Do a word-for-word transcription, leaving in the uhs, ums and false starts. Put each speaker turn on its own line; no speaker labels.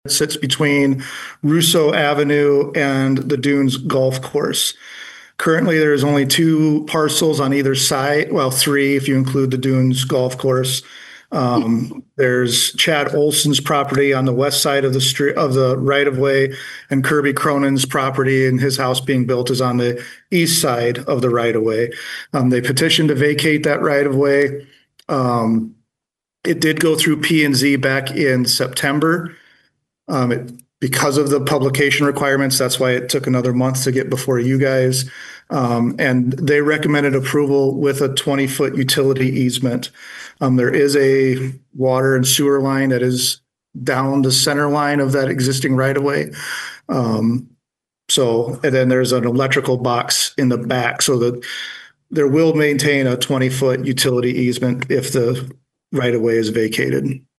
It sits between Russo Avenue and the Dunes Golf Course. Currently, there's only two parcels on either side. Well, three if you include the Dunes Golf Course. Um, there's Chad Olson's property on the west side of the street of the right of way, and Kirby Cronin's property and his house being built is on the east side of the right of way. Um, they petitioned to vacate that right of way. Um, it did go through P and Z back in September. Um, it, because of the publication requirements, that's why it took another month to get before you guys. Um, and they recommended approval with a twenty foot utility easement. Um, there is a water and sewer line that is down the center line of that existing right of way. Um, so, and then there's an electrical box in the back so that there will maintain a twenty foot utility easement if the right of way is vacated.